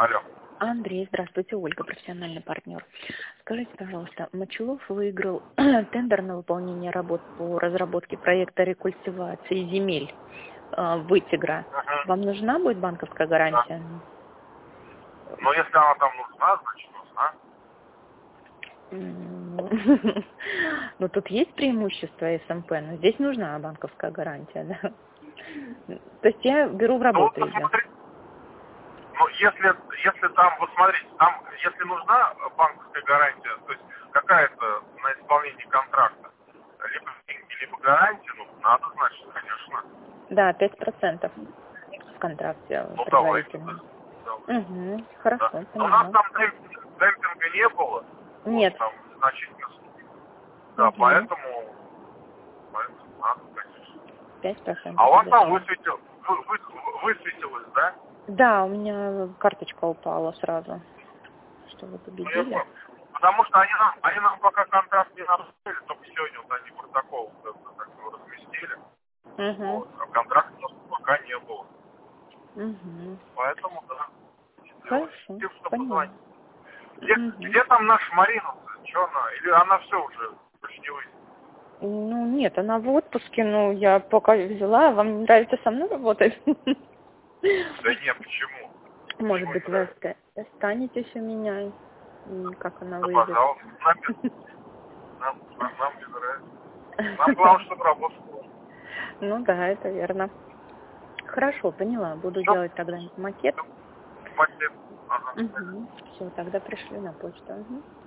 Алло. Андрей, здравствуйте, Ольга, профессиональный партнер. Скажите, пожалуйста, Мочелов выиграл тендер на выполнение работ по разработке проекта рекультивации земель Вытигра. Угу. Вам нужна будет банковская Да. гарантия? Но если она там нужна, значит нужна. Ну, тут есть преимущество СМП, но здесь нужна банковская гарантия, да? То есть я беру в Ну вот работу ее. посмотри. Ну если там, вот смотрите, там, если нужна банковская гарантия, то есть какая-то на исполнение контракта, либо деньги, либо гарантия, ну надо, значит, конечно. Да, 5% в контракте Ну давайте. предварительно. Давай. Угу, Да. хорошо, Но у нас поняла. там демпинга не было. Нет. Вот, там значительно. Да, Угу. поэтому надо, конечно. 5% А у вас там хорошо. высветилось, да? Да, у меня карточка упала сразу, что вы Ну, я победили. понял. Потому что они нам пока контракт не нарушили, только сегодня вот они протокол так разместили. Угу. Вот. А контракта у нас пока не было. Угу. Поэтому, да, сделали. Хорошо, Тем, что поняла. позвонить. Угу. Где там наша Марина? Что она? Или она все уже больше не выйдет? Ну, нет, она в отпуске, ну, я пока взяла. Вам не нравится со мной работать? Да нет, почему? Может Почему не быть, вы нравится? останетесь у меня, и как она Да, выйдет. пожалуйста. Нам не нравится. Нам главное, чтобы работа была. Ну да, это верно. Хорошо, поняла. Буду Все, делать тогда макет. спасибо. Ага. Угу. Все, тогда пришлю на почту. Угу.